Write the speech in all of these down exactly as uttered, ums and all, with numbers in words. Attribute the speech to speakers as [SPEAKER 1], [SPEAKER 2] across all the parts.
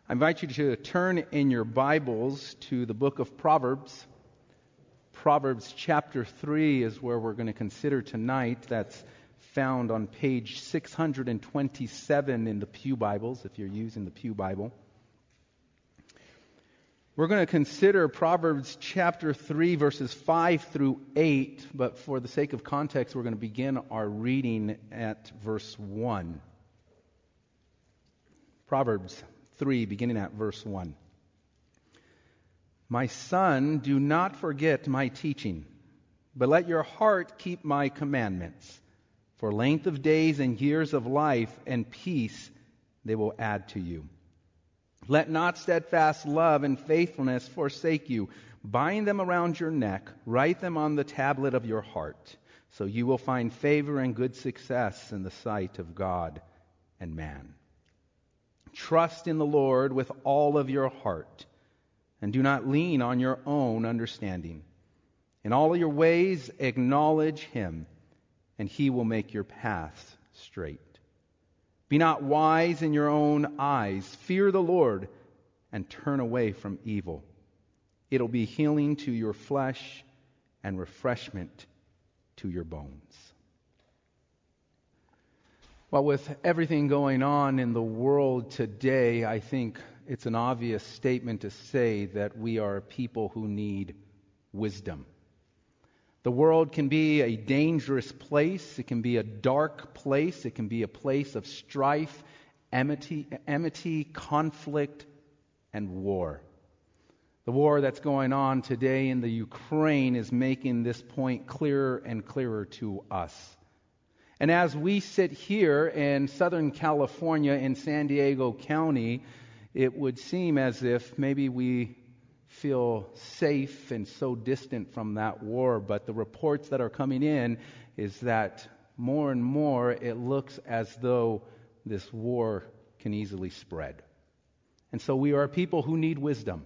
[SPEAKER 1] I invite you to turn in your Bibles to the book of Proverbs. Proverbs chapter three is where we're going to consider tonight. That's found on page six hundred twenty-seven in the Pew Bibles, if you're using the Pew Bible. We're going to consider Proverbs chapter three, verses five through eight, but for the sake of context, we're going to begin our reading at verse one. Proverbs three, beginning at verse one. My son, do not forget my teaching, but let your heart keep my commandments. For length of days and years of life and peace they will add to you. Let not steadfast love and faithfulness forsake you. Bind them around your neck, write them on the tablet of your heart, so you will find favor and good success in the sight of God and man. Trust in the Lord with all of your heart, and do not lean on your own understanding. In all your ways acknowledge Him, and He will make your paths straight. Be not wise in your own eyes. Fear the Lord, and turn away from evil. It'll be healing to your flesh and refreshment to your bones. Well, with everything going on in the world today, I think it's an obvious statement to say that we are a people who need wisdom. The world can be a dangerous place. It can be a dark place. It can be a place of strife, enmity, enmity, conflict, and war. The war that's going on today in the Ukraine is making this point clearer and clearer to us. And as we sit here in Southern California in San Diego County, it would seem as if maybe we feel safe and so distant from that war. But the reports that are coming in is that more and more it looks as though this war can easily spread. And so we are a people who need wisdom.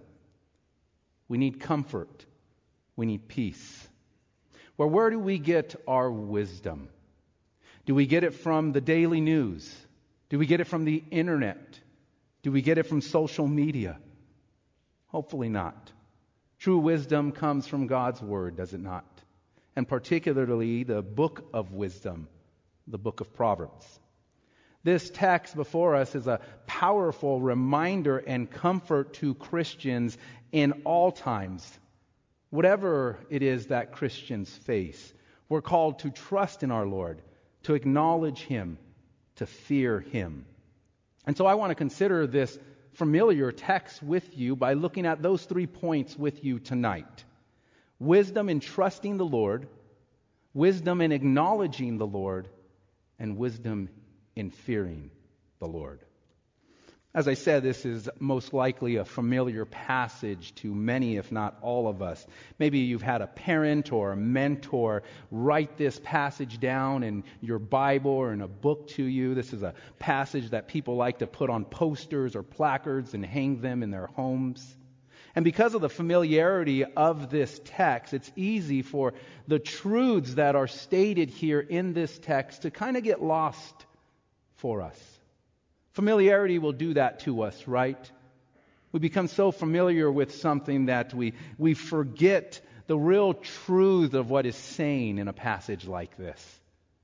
[SPEAKER 1] We need comfort. We need peace. Well, where do we get our wisdom? Do we get it from the daily news? Do we get it from the internet? Do we get it from social media? Hopefully not. True wisdom comes from God's Word, does it not? And particularly the book of wisdom, the book of Proverbs. This text before us is a powerful reminder and comfort to Christians in all times. Whatever it is that Christians face, we're called to trust in our Lord, to acknowledge Him, to fear Him. And so I want to consider this familiar text with you by looking at those three points with you tonight. Wisdom in trusting the Lord, wisdom in acknowledging the Lord, and wisdom in fearing the Lord. As I said, this is most likely a familiar passage to many, if not all of us. Maybe you've had a parent or a mentor write this passage down in your Bible or in a book to you. This is a passage that people like to put on posters or placards and hang them in their homes. And because of the familiarity of this text, it's easy for the truths that are stated here in this text to kind of get lost for us. Familiarity will do that to us, right? We become so familiar with something that we, we forget the real truth of what is saying in a passage like this.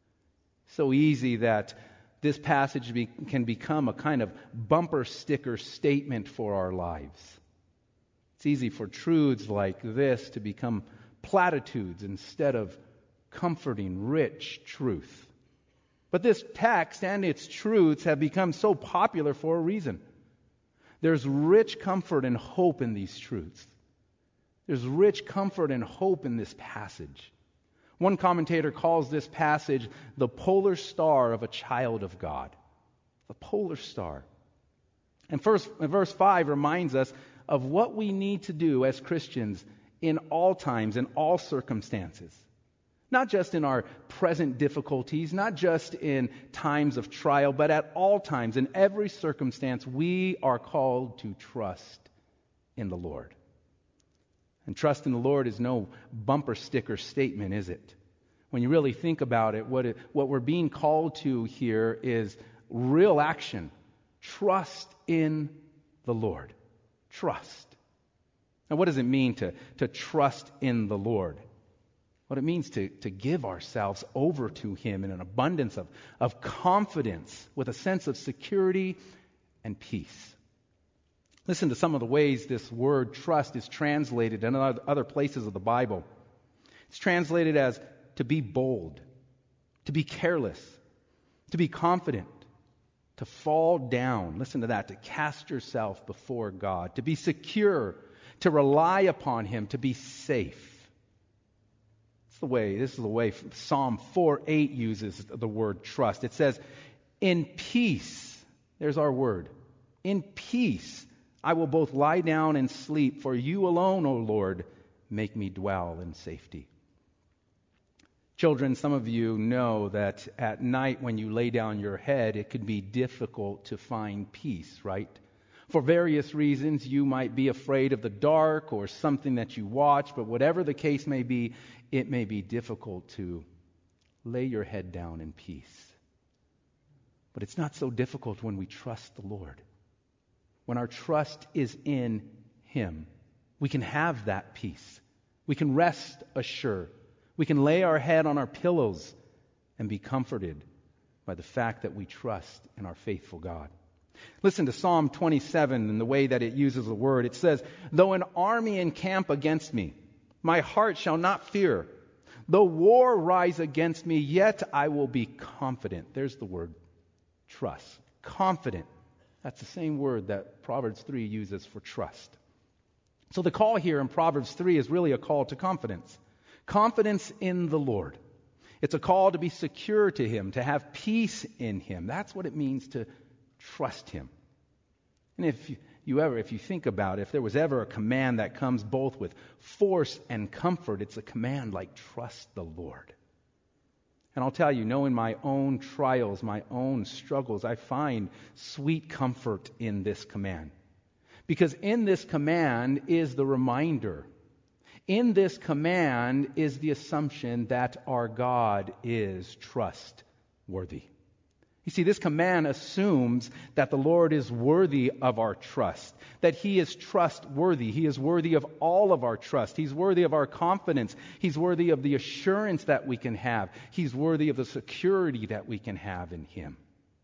[SPEAKER 1] So easy that this passage be, can become a kind of bumper sticker statement for our lives. It's easy for truths like this to become platitudes instead of comforting, rich truth. But this text and its truths have become so popular for a reason. There's rich comfort and hope in these truths. There's rich comfort and hope in this passage. One commentator calls this passage the polar star of a child of God. The polar star. And first, verse five reminds us of what we need to do as Christians in all times, in all circumstances. Not just in our present difficulties, not just in times of trial, but at all times, in every circumstance, we are called to trust in the Lord. And trust in the Lord is no bumper sticker statement, is it? When you really think about it, what, it, what we're being called to here is real action. Trust in the Lord. Trust. Now, what does it mean to, to trust in the Lord? What it means to, to give ourselves over to Him in an abundance of, of confidence with a sense of security and peace. Listen to some of the ways this word trust is translated in other places of the Bible. It's translated as to be bold, to be careless, to be confident, to fall down. Listen to that, to cast yourself before God, to be secure, to rely upon Him, to be safe. It's the way, this is the way Psalm four eight uses the word trust. It says, in peace, there's our word, in peace I will both lie down and sleep, for you alone, O Lord, make me dwell in safety. Children, some of you know that at night when you lay down your head, it can be difficult to find peace, right? For various reasons, you might be afraid of the dark or something that you watch, but whatever the case may be, it may be difficult to lay your head down in peace. But it's not so difficult when we trust the Lord. When our trust is in Him, we can have that peace. We can rest assured. We can lay our head on our pillows and be comforted by the fact that we trust in our faithful God. Listen to Psalm twenty-seven and the way that it uses the word. It says, though an army encamp against me, my heart shall not fear. Though war rise against me, yet I will be confident. There's the word trust. Confident. That's the same word that Proverbs three uses for trust. So the call here in Proverbs three is really a call to confidence. Confidence in the Lord. It's a call to be secure to Him, to have peace in Him. That's what it means to trust Him. And if you, you ever, if you think about it, if there was ever a command that comes both with force and comfort, it's a command like trust the Lord. And I'll tell you, knowing my own trials, my own struggles, I find sweet comfort in this command. Because in this command is the reminder. In this command is the assumption that our God is trustworthy. You see, this command assumes that the Lord is worthy of our trust, that He is trustworthy. He is worthy of all of our trust. He's worthy of our confidence. He's worthy of the assurance that we can have. He's worthy of the security that we can have in Him.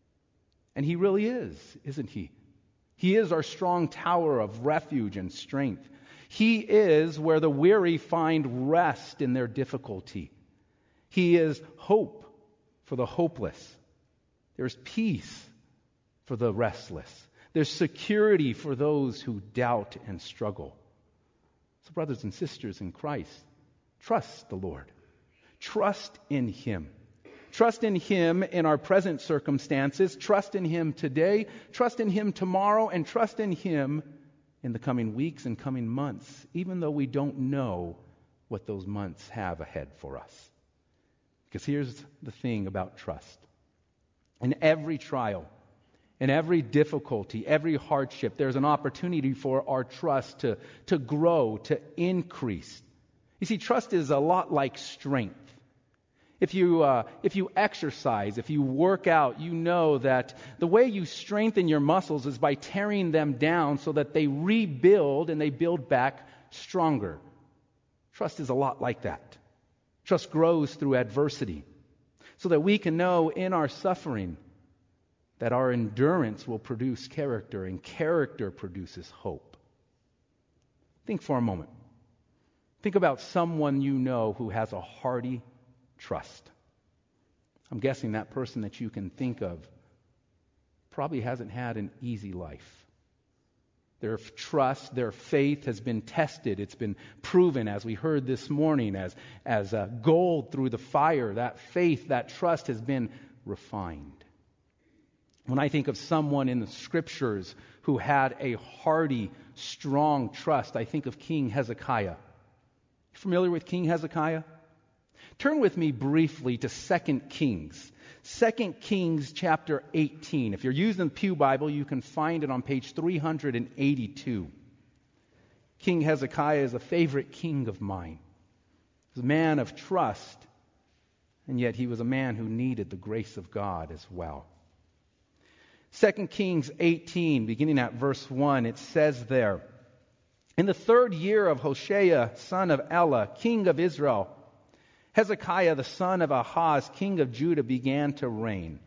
[SPEAKER 1] And He really is, isn't He? He is our strong tower of refuge and strength. He is where the weary find rest in their difficulty. He is hope for the hopeless. There's peace for the restless. There's security for those who doubt and struggle. So, brothers and sisters in Christ, trust the Lord. Trust in Him. Trust in Him in our present circumstances. Trust in Him today. Trust in Him tomorrow. And trust in Him in the coming weeks and coming months, even though we don't know what those months have ahead for us. Because here's the thing about trust. In every trial, in every difficulty, every hardship, there's an opportunity for our trust to, to grow, to increase. You see, trust is a lot like strength. If you, uh, if you exercise, if you work out, you know that the way you strengthen your muscles is by tearing them down so that they rebuild and they build back stronger. Trust is a lot like that. Trust grows through adversity so that we can know in our suffering that our endurance will produce character, and character produces hope. Think for a moment. Think about someone you know who has a hearty trust. I'm guessing that person that you can think of probably hasn't had an easy life. Their trust, their faith has been tested. It's been proven, as we heard this morning, as, as uh, gold through the fire. That faith, that trust has been refined. When I think of someone in the Scriptures who had a hearty, strong trust, I think of King Hezekiah. You familiar with King Hezekiah? Turn with me briefly to Second Kings. Second Kings chapter eighteen. If you're using the Pew Bible, you can find it on page three hundred eighty-two. King Hezekiah is a favorite king of mine. He was a man of trust, and yet he was a man who needed the grace of God as well. Second Kings eighteen, beginning at verse one, it says there, "In the third year of Hoshea, son of Elah, king of Israel, Hezekiah, the son of Ahaz, king of Judah, began to reign.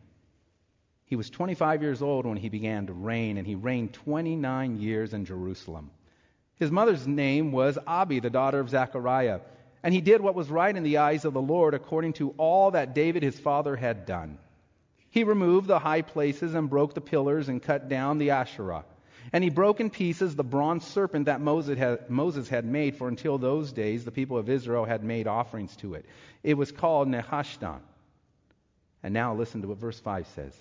[SPEAKER 1] He was twenty-five years old when he began to reign, and he reigned twenty-nine years in Jerusalem. His mother's name was Abi, the daughter of Zechariah, and he did what was right in the eyes of the Lord, according to all that David his father had done. He removed the high places and broke the pillars and cut down the Asherah. And he broke in pieces the bronze serpent that Moses had, Moses had made, for until those days the people of Israel had made offerings to it. It was called Nehushtan." And now listen to what verse five says.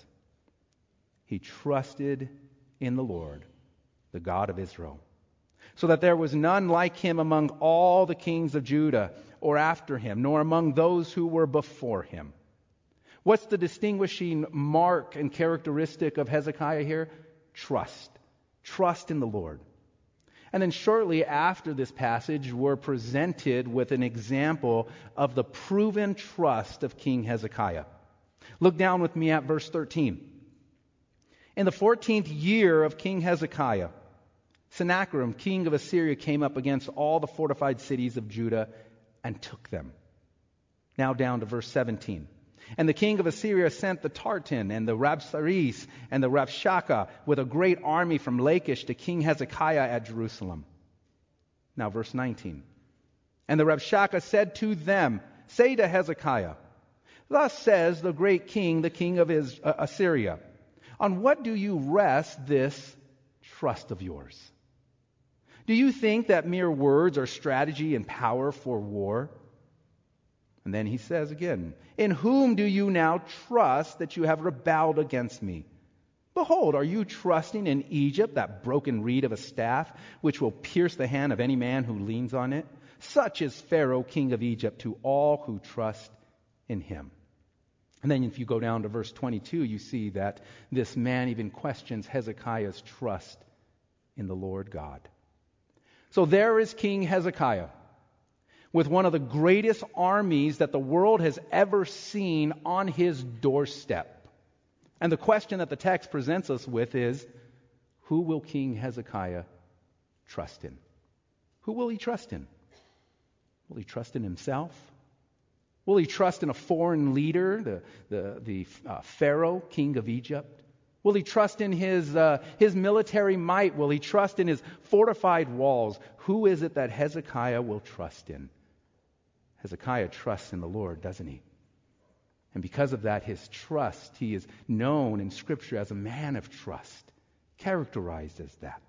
[SPEAKER 1] "He trusted in the Lord, the God of Israel, so that there was none like him among all the kings of Judah or after him, nor among those who were before him." What's the distinguishing mark and characteristic of Hezekiah here? Trust. Trust in the Lord. And then shortly after this passage, we're presented with an example of the proven trust of King Hezekiah. Look down with me at verse thirteen. "In the fourteenth year of King Hezekiah, Sennacherib, king of Assyria, came up against all the fortified cities of Judah and took them." Now down to verse seventeen. "And the king of Assyria sent the Tartan and the Rabsaris and the Rabshakeh with a great army from Lachish to King Hezekiah at Jerusalem." Now verse nineteen. "And the Rabshakeh said to them, 'Say to Hezekiah, thus says the great king, the king of Is- uh, Assyria, on what do you rest this trust of yours? Do you think that mere words are strategy and power for war?' And then he says again, 'In whom do you now trust that you have rebelled against me? Behold, are you trusting in Egypt, that broken reed of a staff, which will pierce the hand of any man who leans on it? Such is Pharaoh, king of Egypt, to all who trust in him.'" And then if you go down to verse twenty-two, you see that this man even questions Hezekiah's trust in the Lord God. So there is King Hezekiah, with one of the greatest armies that the world has ever seen on his doorstep. And the question that the text presents us with is, who will King Hezekiah trust in? Who will he trust in? Will he trust in himself? Will he trust in a foreign leader, the, the, the uh, Pharaoh, king of Egypt? Will he trust in his, uh, his military might? Will he trust in his fortified walls? Who is it that Hezekiah will trust in? Hezekiah trusts in the Lord, doesn't he? And because of that, his trust, he is known in Scripture as a man of trust, characterized as that.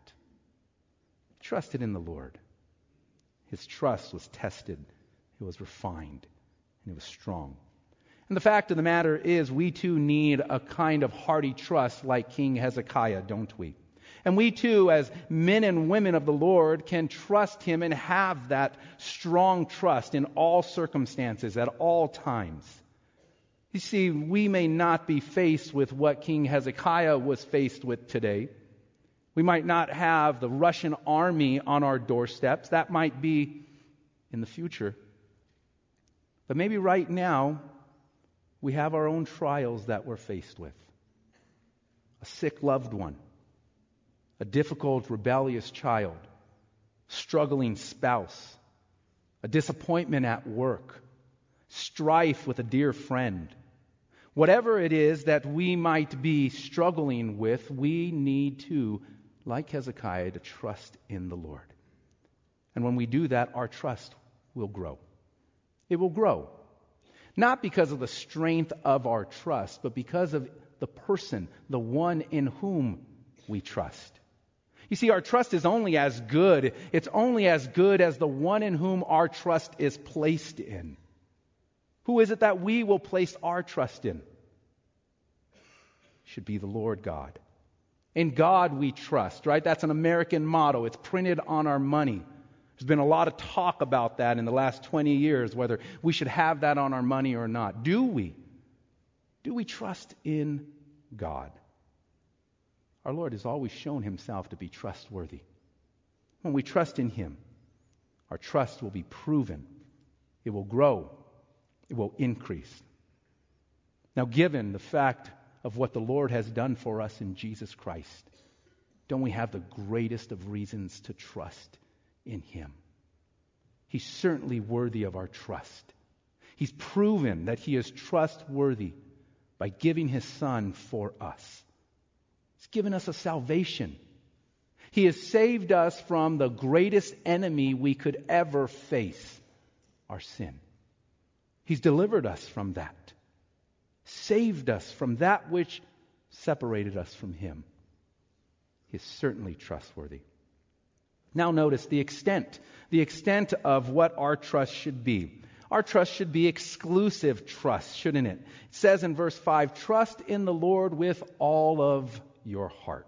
[SPEAKER 1] He trusted in the Lord. His trust was tested, it was refined, and it was strong. And the fact of the matter is, we too need a kind of hearty trust like King Hezekiah, don't we? And we too, as men and women of the Lord, can trust him and have that strong trust in all circumstances, at all times. You see, we may not be faced with what King Hezekiah was faced with today. We might not have the Russian army on our doorsteps. That might be in the future. But maybe right now, we have our own trials that we're faced with. A sick loved one. A difficult, rebellious child, struggling spouse, a disappointment at work, strife with a dear friend. Whatever it is that we might be struggling with, we need to, like Hezekiah, to trust in the Lord. And when we do that, our trust will grow. It will grow. Not because of the strength of our trust, but because of the person, the one in whom we trust. You see, our trust is only as good, it's only as good as the one in whom our trust is placed in. Who is it that we will place our trust in? It should be the Lord God. In God we trust, right? That's an American motto. It's printed on our money. There's been a lot of talk about that in the last twenty years, whether we should have that on our money or not. Do we? Do we trust in God? Our Lord has always shown himself to be trustworthy. When we trust in him, our trust will be proven. It will grow. It will increase. Now, given the fact of what the Lord has done for us in Jesus Christ, don't we have the greatest of reasons to trust in Him? He's certainly worthy of our trust. He's proven that He is trustworthy by giving His Son for us. He's given us a salvation. He has saved us from the greatest enemy we could ever face, our sin. He's delivered us from that, saved us from that which separated us from Him. He is certainly trustworthy. Now notice the extent, the extent of what our trust should be. Our trust should be exclusive trust, shouldn't it? It says in verse five, trust in the Lord with all of your heart.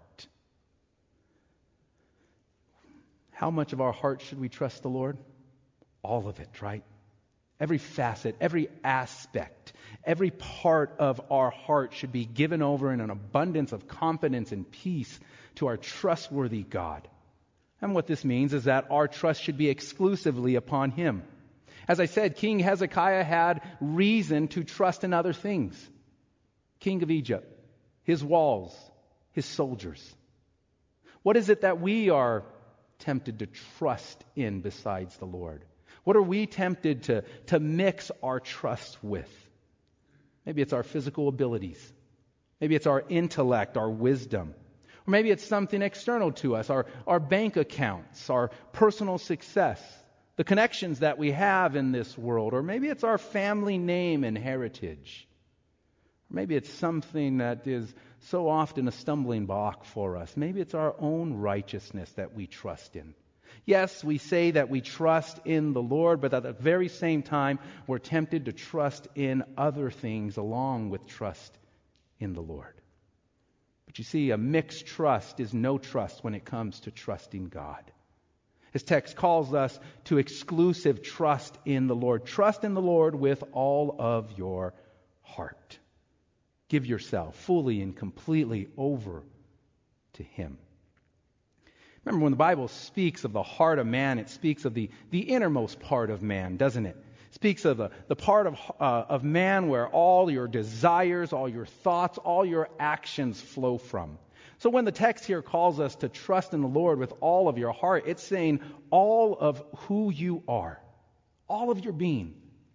[SPEAKER 1] How much of our heart should we trust the Lord? All of it, right? Every facet, every aspect, every part of our heart should be given over in an abundance of confidence and peace to our trustworthy God. And what this means is that our trust should be exclusively upon Him. As I said, King Hezekiah had reason to trust in other things. King of Egypt, his walls, his soldiers. What is it that we are tempted to trust in besides the Lord? What are we tempted to, to mix our trust with? Maybe it's our physical abilities. Maybe it's our intellect, our wisdom. Or maybe it's something external to us, our, our bank accounts, our personal success, the connections that we have in this world. Or maybe it's our family name and heritage. Or maybe it's something that is so often a stumbling block for us. Maybe it's our own righteousness that we trust in. Yes, we say that we trust in the Lord, but at the very same time, we're tempted to trust in other things along with trust in the Lord. But you see, a mixed trust is no trust when it comes to trusting God. His text calls us to exclusive trust in the Lord. Trust in the Lord with all of your heart. Give yourself fully and completely over to Him. Remember, when the Bible speaks of the heart of man, it speaks of the, the innermost part of man, doesn't it? It speaks of the, the part of, uh, of man where all your desires, all your thoughts, all your actions flow from. So when the text here calls us to trust in the Lord with all of your heart, it's saying all of who you are, all of your being.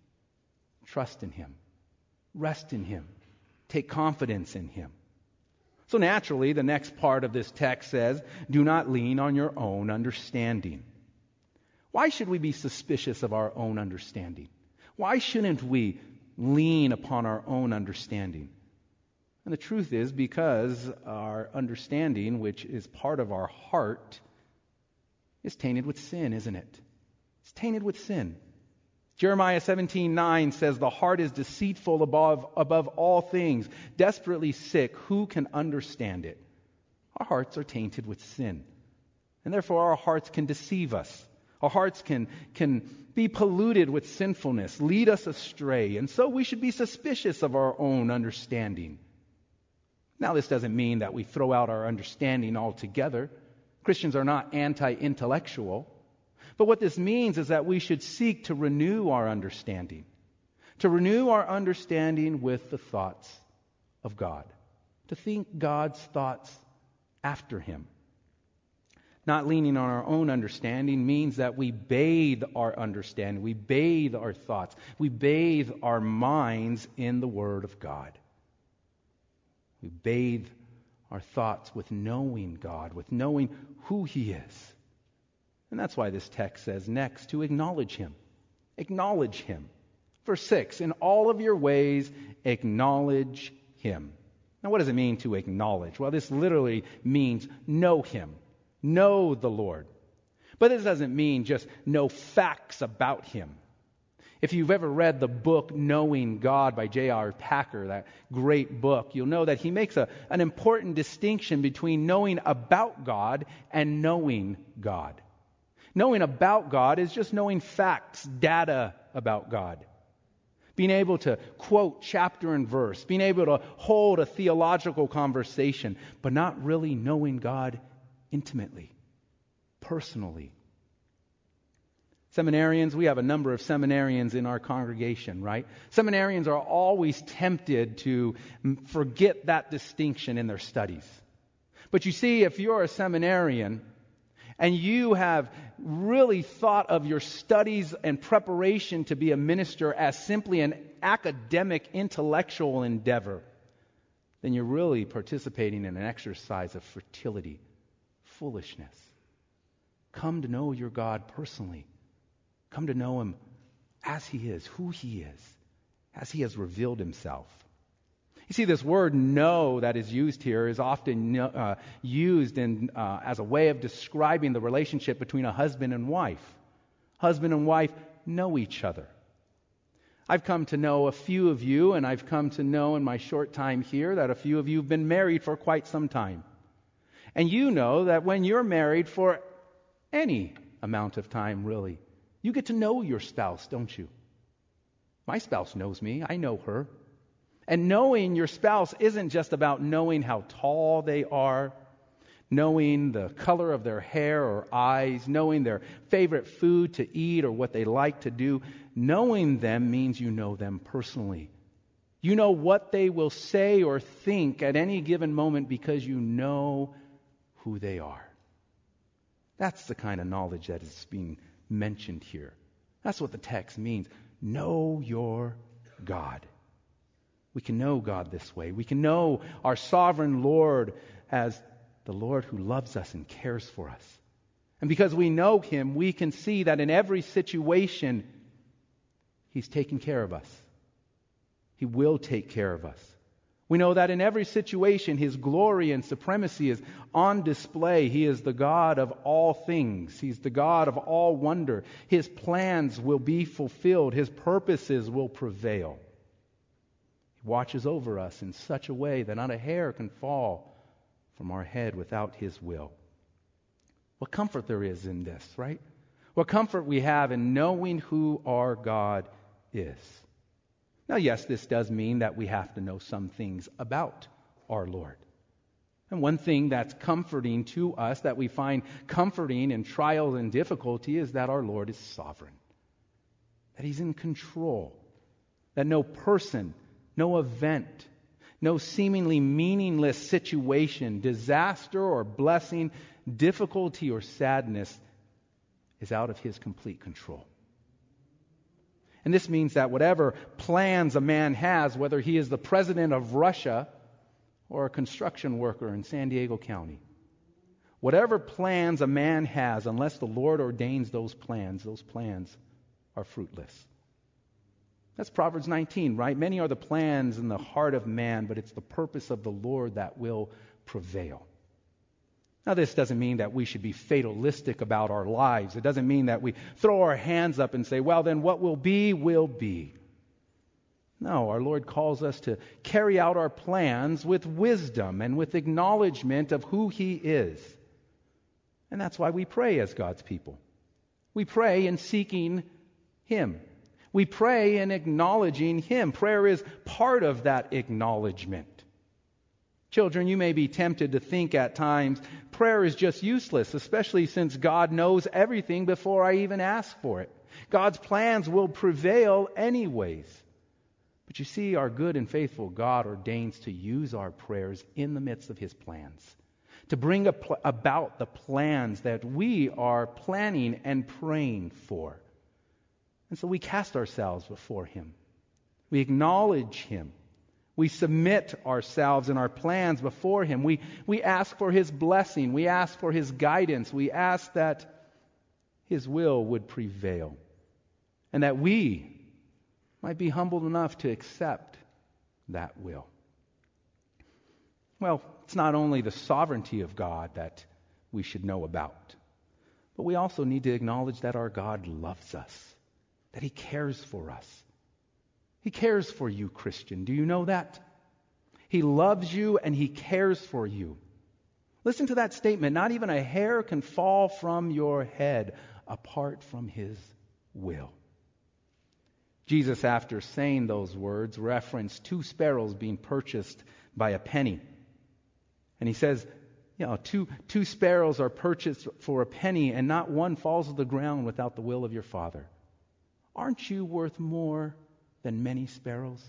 [SPEAKER 1] Trust in Him. Rest in Him. Take confidence in Him. So naturally, the next part of this text says, do not lean on your own understanding. Why should we be suspicious of our own understanding? Why shouldn't we lean upon our own understanding? And the truth is because our understanding, which is part of our heart, is tainted with sin, isn't it? It's tainted with sin. Jeremiah seventeen nine says, the heart is deceitful above, above all things, desperately sick. Who can understand it? Our hearts are tainted with sin. And therefore our hearts can deceive us. Our hearts can, can be polluted with sinfulness, lead us astray. And so we should be suspicious of our own understanding. Now, this doesn't mean that we throw out our understanding altogether. Christians are not anti-intellectual. But what this means is that we should seek to renew our understanding, to renew our understanding with the thoughts of God, to think God's thoughts after Him. Not leaning on our own understanding means that we bathe our understanding, we bathe our thoughts, we bathe our minds in the Word of God. We bathe our thoughts with knowing God, with knowing who He is. And that's why this text says next to acknowledge Him. Acknowledge Him. Verse six, in all of your ways, acknowledge Him. Now, what does it mean to acknowledge? Well, this literally means know Him. Know the Lord. But this doesn't mean just know facts about Him. If you've ever read the book Knowing God by J R Packer, that great book, you'll know that he makes a, an important distinction between knowing about God and knowing God. Knowing about God is just knowing facts, data about God. Being able to quote chapter and verse, being able to hold a theological conversation, but not really knowing God intimately, personally. Seminarians, we have a number of seminarians in our congregation, right? Seminarians are always tempted to forget that distinction in their studies. But you see, if you're a seminarian and you have really thought of your studies and preparation to be a minister as simply an academic, intellectual endeavor, then you're really participating in an exercise of fertility, foolishness. Come to know your God personally. Come to know Him as He is, who He is, as He has revealed Himself. You see, this word know that is used here is often uh, used in, uh, as a way of describing the relationship between a husband and wife. Husband and wife know each other. I've come to know a few of you, and I've come to know in my short time here that a few of you have been married for quite some time. And you know that when you're married for any amount of time, really, you get to know your spouse, don't you? My spouse knows me. I know her. And knowing your spouse isn't just about knowing how tall they are, knowing the color of their hair or eyes, knowing their favorite food to eat or what they like to do. Knowing them means you know them personally. You know what they will say or think at any given moment because you know who they are. That's the kind of knowledge that is being mentioned here. That's what the text means. Know your God. We can know God this way. We can know our sovereign Lord as the Lord who loves us and cares for us. And because we know Him, we can see that in every situation, He's taking care of us. He will take care of us. We know that in every situation, His glory and supremacy is on display. He is the God of all things. He's the God of all wonder. His plans will be fulfilled. His purposes will prevail. He watches over us in such a way that not a hair can fall from our head without His will. What comfort there is in this, right? What comfort we have in knowing who our God is. Now, yes, this does mean that we have to know some things about our Lord. And one thing that's comforting to us, that we find comforting in trials and difficulty, is that our Lord is sovereign. That He's in control. That no person, no event, no seemingly meaningless situation, disaster or blessing, difficulty or sadness is out of His complete control. And this means that whatever plans a man has, whether he is the president of Russia or a construction worker in San Diego County, whatever plans a man has, unless the Lord ordains those plans, those plans are fruitless. That's Proverbs nineteen, right? Many are the plans in the heart of man, but it's the purpose of the Lord that will prevail. Now, this doesn't mean that we should be fatalistic about our lives. It doesn't mean that we throw our hands up and say, well, then what will be, will be. No, our Lord calls us to carry out our plans with wisdom and with acknowledgement of who He is. And that's why we pray as God's people. We pray in seeking Him. We pray in acknowledging Him. Prayer is part of that acknowledgement. Children, you may be tempted to think at times prayer is just useless, especially since God knows everything before I even ask for it. God's plans will prevail anyways. But you see, our good and faithful God ordains to use our prayers in the midst of His plans, to bring about the plans that we are planning and praying for. And so we cast ourselves before Him. We acknowledge Him. We submit ourselves and our plans before Him. We, we ask for His blessing. We ask for His guidance. We ask that His will would prevail, and that we might be humbled enough to accept that will. Well, it's not only the sovereignty of God that we should know about, but we also need to acknowledge that our God loves us, that He cares for us. He cares for you, Christian. Do you know that? He loves you and He cares for you. Listen to that statement. Not even a hair can fall from your head apart from His will. Jesus, after saying those words, referenced two sparrows being purchased by a penny. And He says, You know, two, two sparrows are purchased for a penny, and not one falls to the ground without the will of your Father. Aren't you worth more than many sparrows?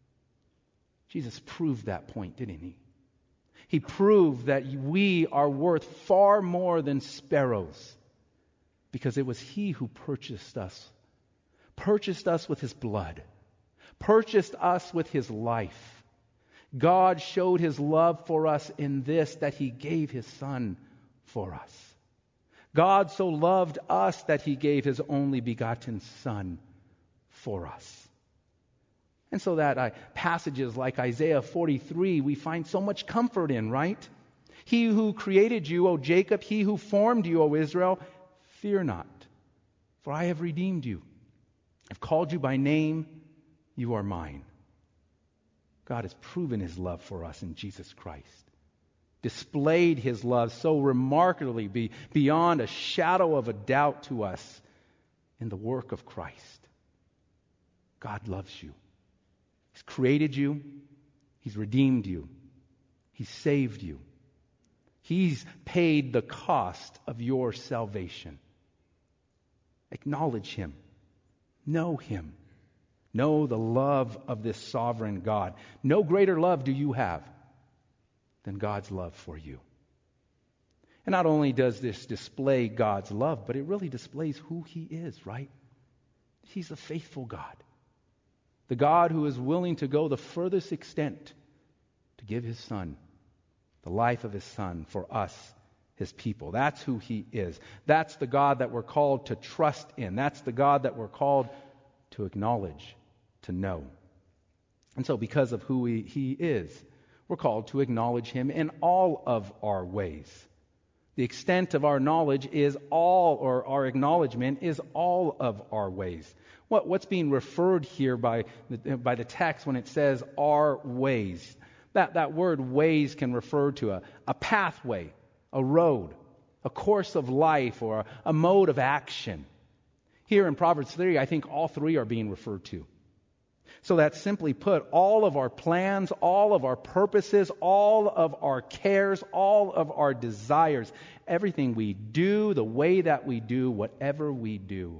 [SPEAKER 1] Jesus proved that point, didn't he? He proved that we are worth far more than sparrows, because it was he who purchased us, purchased us with his blood, purchased us with his life. God showed his love for us in this, that he gave his Son for us. God so loved us that he gave his only begotten Son for us. And so that uh, passages like Isaiah forty-three we find so much comfort in, right? He who created you, O Jacob, he who formed you, O Israel, fear not, for I have redeemed you. I've called you by name, you are mine. God has proven his love for us in Jesus Christ, displayed his love so remarkably be, beyond a shadow of a doubt to us in the work of Christ. God loves you. He's created you. He's redeemed you. He's saved you. He's paid the cost of your salvation. Acknowledge him. Know him. Know the love of this sovereign God. No greater love do you have than God's love for you. And not only does this display God's love, but it really displays who he is, right? He's a faithful God. The God who is willing to go the furthest extent to give his Son, the life of his Son, for us, his people. That's who he is. That's the God that we're called to trust in. That's the God that we're called to acknowledge, to know. And so because of who he, he is, we're called to acknowledge him in all of our ways. The extent of our knowledge is all, or our acknowledgement is all of our ways. What, what's being referred here by the, by the text when it says our ways? That, that word ways can refer to a, a pathway, a road, a course of life, or a, a mode of action. Here in Proverbs three, I think all three are being referred to. So that simply put, all of our plans, all of our purposes, all of our cares, all of our desires, everything we do, the way that we do, whatever we do,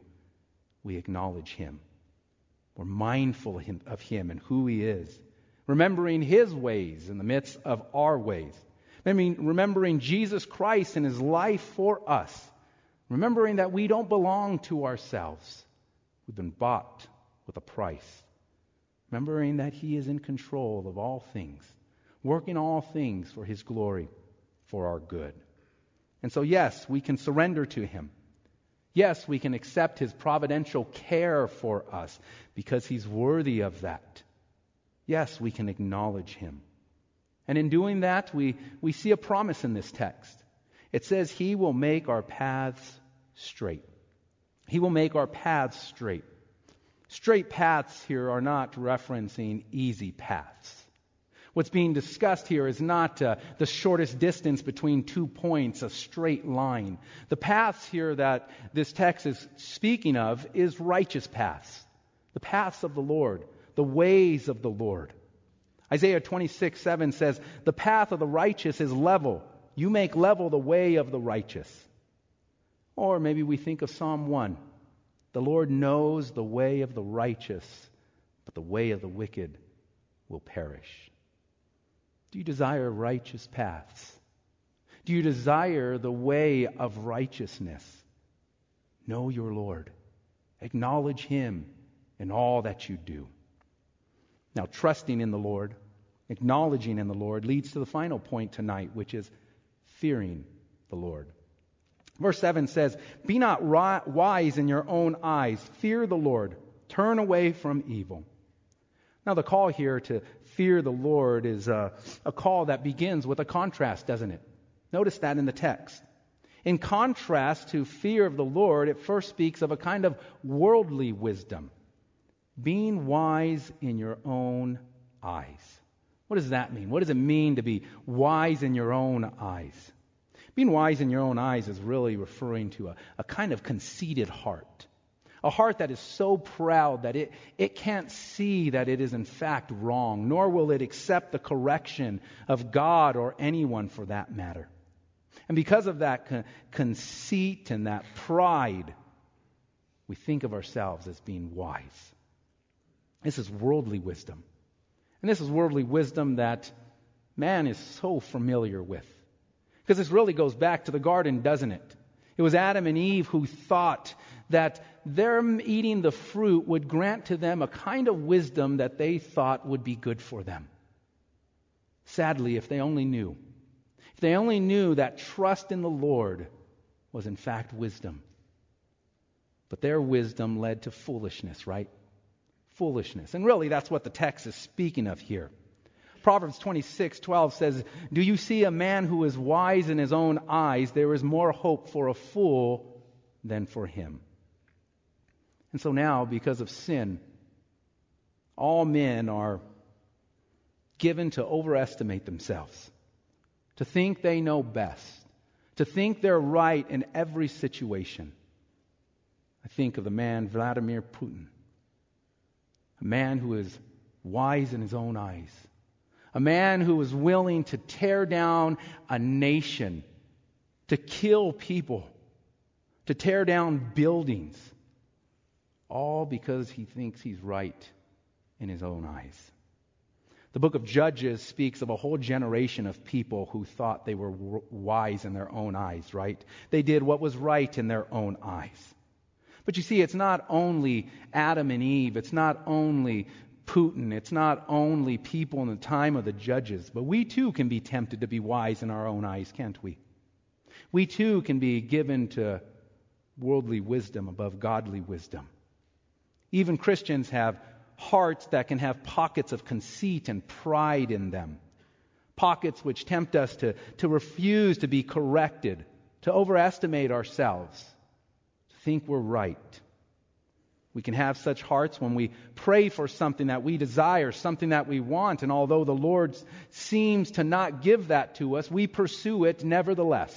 [SPEAKER 1] we acknowledge him. We're mindful of him, of him and who he is. Remembering his ways in the midst of our ways. I mean, remembering Jesus Christ and his life for us. Remembering that we don't belong to ourselves. We've been bought with a price. Remembering that he is in control of all things, working all things for his glory, for our good. And so yes, we can surrender to him. Yes, we can accept his providential care for us because he's worthy of that. Yes, we can acknowledge him. And in doing that, we, we see a promise in this text. It says he will make our paths straight. He will make our paths straight. Straight paths here are not referencing easy paths. What's being discussed here is not uh, the shortest distance between two points, a straight line. The paths here that this text is speaking of is righteous paths. The paths of the Lord, the ways of the Lord. Isaiah twenty-six seven says, "The path of the righteous is level. You make level the way of the righteous." Or maybe we think of Psalm one. The Lord knows the way of the righteous, but the way of the wicked will perish. Do you desire righteous paths? Do you desire the way of righteousness? Know your Lord. Acknowledge him in all that you do. Now, trusting in the Lord, acknowledging in the Lord, leads to the final point tonight, which is fearing the Lord. Verse seven says, "Be not wise in your own eyes. Fear the Lord. Turn away from evil." Now, the call here to fear the Lord is a, a call that begins with a contrast, doesn't it? Notice that in the text. In contrast to fear of the Lord, it first speaks of a kind of worldly wisdom. Being wise in your own eyes. What does that mean? What does it mean to be wise in your own eyes? Being wise in your own eyes is really referring to a, a kind of conceited heart. A heart that is so proud that it, it can't see that it is in fact wrong, nor will it accept the correction of God or anyone for that matter. And because of that con- conceit and that pride, we think of ourselves as being wise. This is worldly wisdom. And this is worldly wisdom that man is so familiar with. Because this really goes back to the garden, doesn't it? It was Adam and Eve who thought that them eating the fruit would grant to them a kind of wisdom that they thought would be good for them. Sadly, if they only knew, if they only knew that trust in the Lord was in fact wisdom. But their wisdom led to foolishness, right? Foolishness. And really, that's what the text is speaking of here. Proverbs twenty-six twelve says, "Do you see a man who is wise in his own eyes? There is more hope for a fool than for him." And so now, because of sin, all men are given to overestimate themselves, to think they know best, to think they're right in every situation. I think of the man Vladimir Putin, a man who is wise in his own eyes, a man who was willing to tear down a nation, to kill people, to tear down buildings, all because he thinks he's right in his own eyes. The book of Judges speaks of a whole generation of people who thought they were wise in their own eyes, right? They did what was right in their own eyes. But you see, it's not only Adam and Eve, it's not only Putin, it's not only people in the time of the judges, but we too can be tempted to be wise in our own eyes, can't we? We too can be given to worldly wisdom above godly wisdom. Even Christians have hearts that can have pockets of conceit and pride in them. Pockets which tempt us to, to refuse to be corrected, to overestimate ourselves, to think we're right. We can have such hearts when we pray for something that we desire, something that we want, and although the Lord seems to not give that to us, we pursue it nevertheless.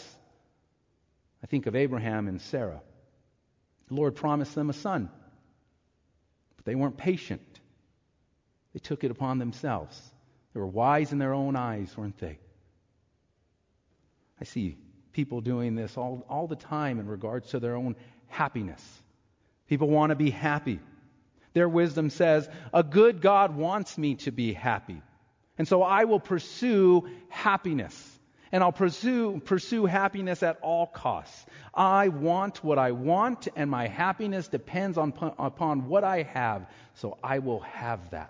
[SPEAKER 1] I think of Abraham and Sarah. The Lord promised them a son, but they weren't patient. They took it upon themselves. They were wise in their own eyes, weren't they? I see people doing this all, all the time in regards to their own happiness. People want to be happy. Their wisdom says, a good God wants me to be happy. And so I will pursue happiness. And I'll pursue, pursue happiness at all costs. I want what I want, and my happiness depends on, upon what I have. So I will have that.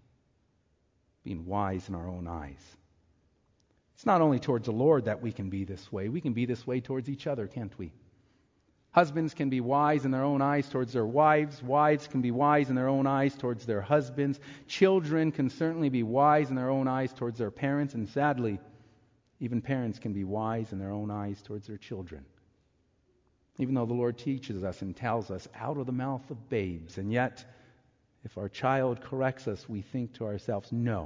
[SPEAKER 1] Being wise in our own eyes. It's not only towards the Lord that we can be this way. We can be this way towards each other, can't we? Husbands can be wise in their own eyes towards their wives. Wives can be wise in their own eyes towards their husbands. Children can certainly be wise in their own eyes towards their parents. And sadly, even parents can be wise in their own eyes towards their children. Even though the Lord teaches us and tells us out of the mouth of babes. And yet, if our child corrects us, we think to ourselves, no,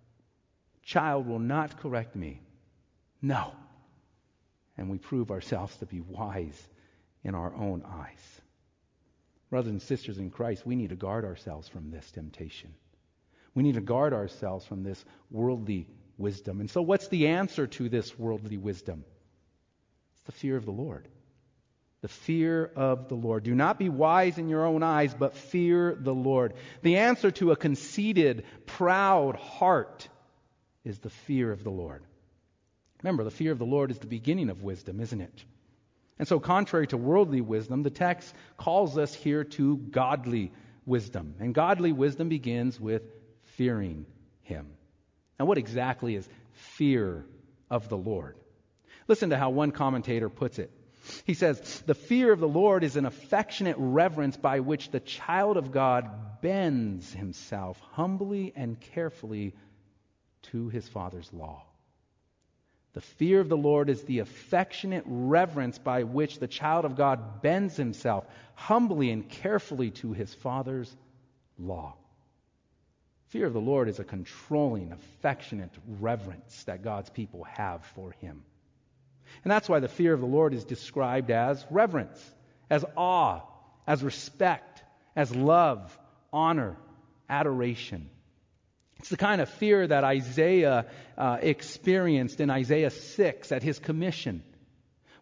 [SPEAKER 1] child will not correct me. No. And we prove ourselves to be wise in our own eyes. Brothers and sisters in Christ, we need to guard ourselves from this temptation. We need to guard ourselves from this worldly wisdom. And so what's the answer to this worldly wisdom? It's the fear of the Lord. The fear of the Lord. Do not be wise in your own eyes, but fear the Lord. The answer to a conceited, proud heart is the fear of the Lord. Remember, the fear of the Lord is the beginning of wisdom, isn't it? And so contrary to worldly wisdom, the text calls us here to godly wisdom. And godly wisdom begins with fearing Him. Now, what exactly is fear of the Lord? Listen to how one commentator puts it. He says, the fear of the Lord is an affectionate reverence by which the child of God bends himself humbly and carefully to his Father's law. The fear of the Lord is the affectionate reverence by which the child of God bends himself humbly and carefully to his Father's law. Fear of the Lord is a controlling, affectionate reverence that God's people have for Him. And that's why the fear of the Lord is described as reverence, as awe, as respect, as love, honor, adoration. It's the kind of fear that Isaiah uh, experienced in Isaiah six at his commission.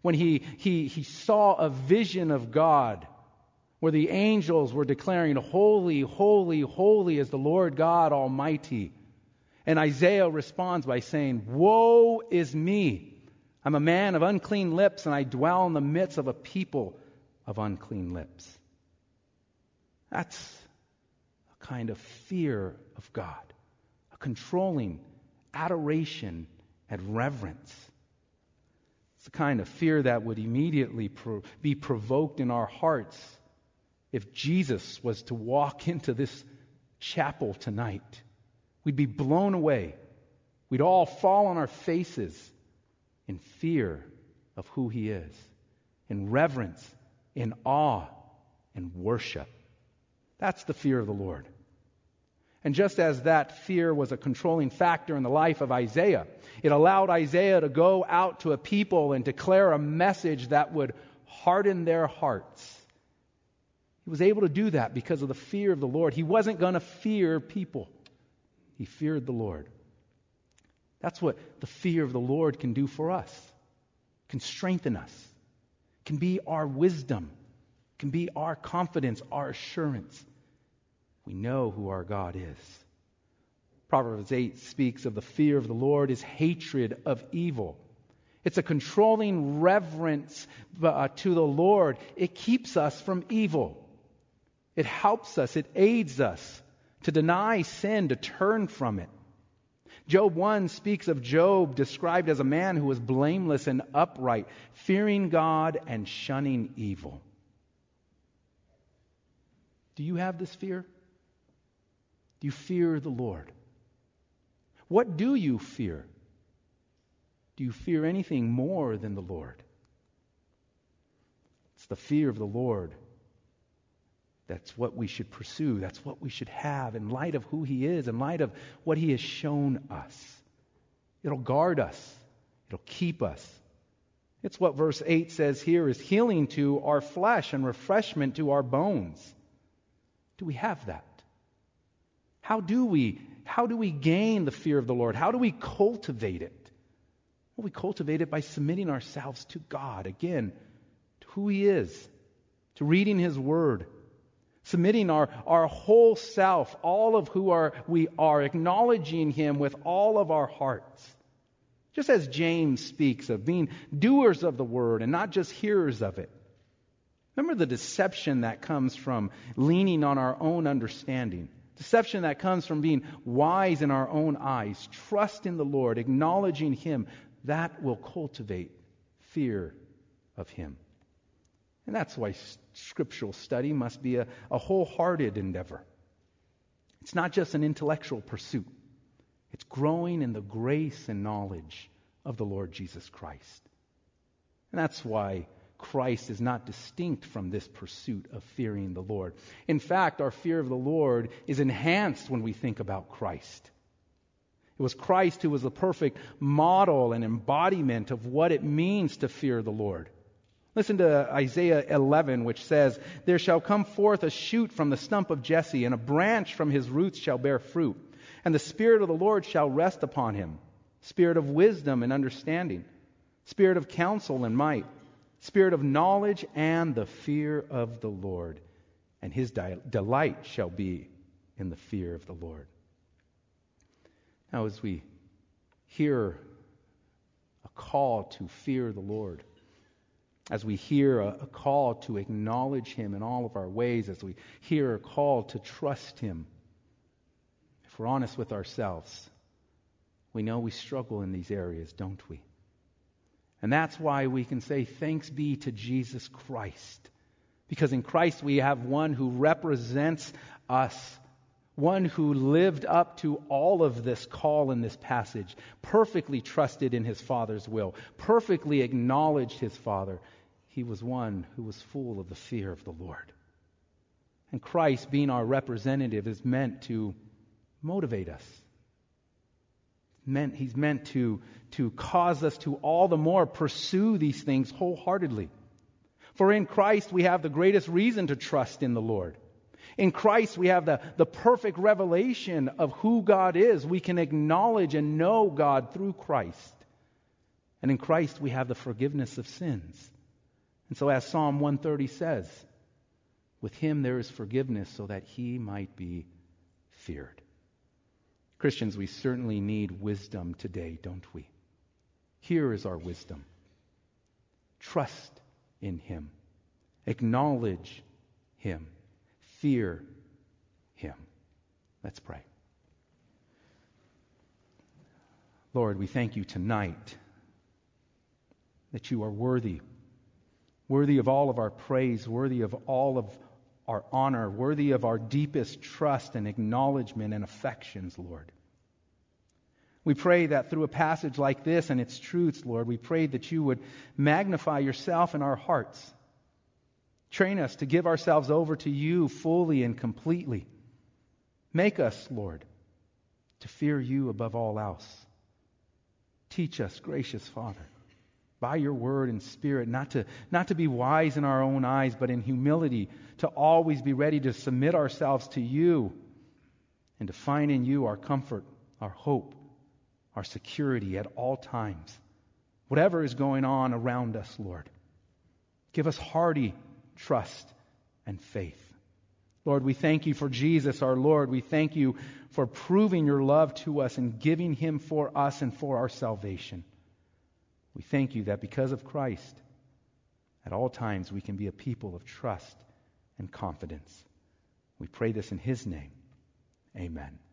[SPEAKER 1] when he, he, he saw a vision of God where the angels were declaring, "Holy, holy, holy is the Lord God Almighty." And Isaiah responds by saying, "Woe is me! I'm a man of unclean lips, and I dwell in the midst of a people of unclean lips." That's a kind of fear of God, a controlling adoration and reverence. It's the kind of fear that would immediately pro- be provoked in our hearts if Jesus was to walk into this chapel tonight. We'd be blown away. We'd all fall on our faces in fear of who He is, in reverence, in awe, and worship. That's the fear of the Lord. And just as that fear was a controlling factor in the life of Isaiah, it allowed Isaiah to go out to a people and declare a message that would harden their hearts. He was able to do that because of the fear of the Lord. He wasn't going to fear people. He feared the Lord. That's what the fear of the Lord can do for us. It can strengthen us. It can be our wisdom. It can be our confidence, our assurance. We know who our God is. Proverbs eight speaks of the fear of the Lord is hatred of evil. It's a controlling reverence uh, to the Lord. It keeps us from evil. It helps us. It aids us to deny sin, to turn from it. Job one speaks of Job described as a man who was blameless and upright, fearing God and shunning evil. Do you have this fear? Do you fear the Lord? What do you fear? Do you fear anything more than the Lord? It's the fear of the Lord. That's what we should pursue. That's what we should have in light of who He is, in light of what He has shown us. It'll guard us. It'll keep us. It's what verse eight says here is healing to our flesh and refreshment to our bones. Do we have that? How do we, how do we gain the fear of the Lord? How do we cultivate it? Well, we cultivate it by submitting ourselves to God, again, to who He is, to reading His Word, submitting our, our whole self, all of who are, we are, acknowledging Him with all of our hearts. Just as James speaks of being doers of the Word and not just hearers of it. Remember the deception that comes from leaning on our own understanding. Deception that comes from being wise in our own eyes. Trust in the Lord, acknowledging Him. That will cultivate fear of Him. And that's why scriptural study must be a, a wholehearted endeavor. It's not just an intellectual pursuit. It's growing in the grace and knowledge of the Lord Jesus Christ. And that's why Christ is not distinct from this pursuit of fearing the Lord. In fact, our fear of the Lord is enhanced when we think about Christ. It was Christ who was the perfect model and embodiment of what it means to fear the Lord. Listen to Isaiah eleven, which says, "There shall come forth a shoot from the stump of Jesse, and a branch from his roots shall bear fruit. And the Spirit of the Lord shall rest upon him, Spirit of wisdom and understanding, Spirit of counsel and might, Spirit of knowledge and the fear of the Lord. And his de- delight shall be in the fear of the Lord." Now, as we hear a call to fear the Lord, as we hear a, a call to acknowledge Him in all of our ways, as we hear a call to trust Him, if we're honest with ourselves, we know we struggle in these areas, don't we? And that's why we can say thanks be to Jesus Christ. Because in Christ we have one who represents us, one who lived up to all of this call in this passage, perfectly trusted in His Father's will, perfectly acknowledged His Father. He was one who was full of the fear of the Lord. And Christ, being our representative, is meant to motivate us. Meant, he's meant to, to cause us to all the more pursue these things wholeheartedly. For in Christ we have the greatest reason to trust in the Lord. In Christ we have the, the perfect revelation of who God is. We can acknowledge and know God through Christ. And in Christ we have the forgiveness of sins. And so as Psalm one thirty says, with him there is forgiveness so that he might be feared. Christians, we certainly need wisdom today, don't we? Here is our wisdom. Trust in him. Acknowledge him. Fear him. Let's pray. Lord, we thank you tonight that you are worthy, worthy of all of our praise, worthy of all of our honor, worthy of our deepest trust and acknowledgement and affections, Lord. We pray that through a passage like this and its truths, Lord, we pray that you would magnify yourself in our hearts. Train us to give ourselves over to you fully and completely. Make us, Lord, to fear you above all else. Teach us, gracious Father, by your word and spirit, not to, not to be wise in our own eyes, but in humility, to always be ready to submit ourselves to you and to find in you our comfort, our hope, our security at all times. Whatever is going on around us, Lord, give us hearty trust and faith. Lord, we thank you for Jesus, our Lord. We thank you for proving your love to us and giving him for us and for our salvation. We thank you that because of Christ, at all times we can be a people of trust and confidence. We pray this in his name. Amen.